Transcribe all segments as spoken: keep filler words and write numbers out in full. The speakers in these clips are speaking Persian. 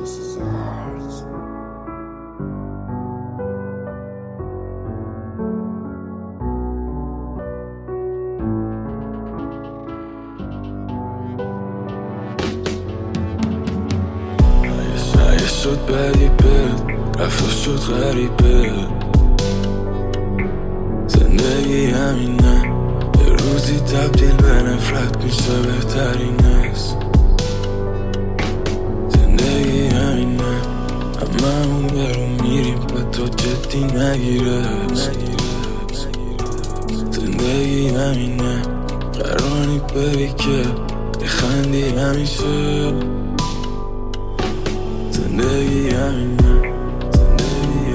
شد بدیبه رفت شد غریبه زندگی همینه یه روزی تبدیل به نفرت میشه بهترین است زندگی همینه هممون برون میریم و تو جدی نگیره زندگی همینه قرانی ببی که بخندی همیشه زندگی همینه زندگی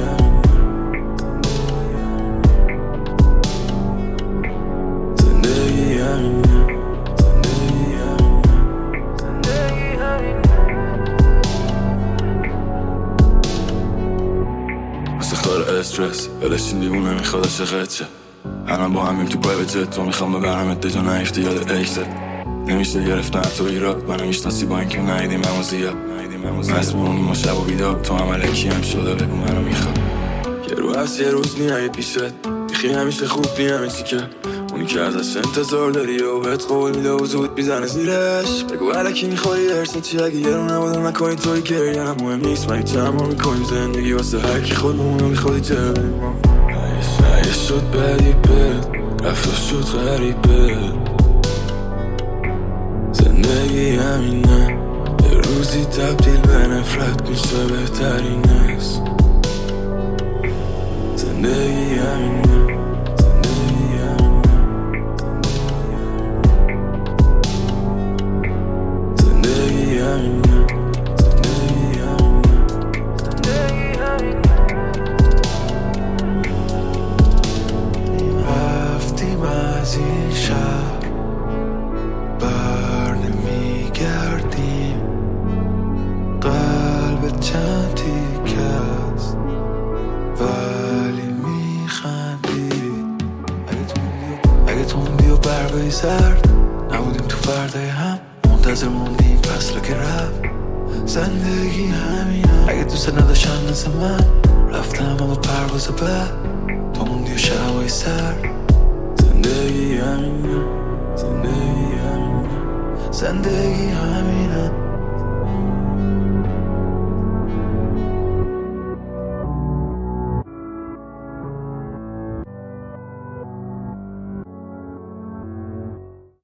همینه زندگی همینه زندگی همینه زندگی همینه واسه خار استرس ولشین دیوونه میخواد عشقت شه الان با همیم تو پرایوت جت تو میخوام ببرمت دجا نیفته یاد ایکست نمیشه گرفتن تو ایراد منو میشناسی با اینکه ندیدیم همو زیاد مسمونی ما شب و بیدار تو هم علکی هم شده بگو منو میخواد یه رو هست یه روز نی اگه پیشت بیخی همیشه خوب نی همه چی که اونی که ازش انتظار داری و بهت قول میده و زود میزنه زیرش بگو علکی میخوری درست چی اگه یه رو نباده نکنی توی گریه هم مهم نیست من چه هم میکنیم زندگی واسه هرکی خود بمونه میخوادی چه اگه شد بدیبه رفت شد غریبه زندگی همینه یه روزی تبدیل به نفرت میشه بهترین است زندگی همینه زندگی همینه زندگی همینه زندگی همینه زندگی همینه رفتیم از این شهر بر نمیگردیم قلب چند تیکه است ولی میخندی اگه تو موندی و برگای زرد نبودیم تو فردای هم منتظر موندیم فصل که رفت زندگی همینه اگه دوست نداشتن مثل من رفتم اما پرواز بعد تو موندی و شبای سرد زندگی همینه زندگی همینه زندگی همینه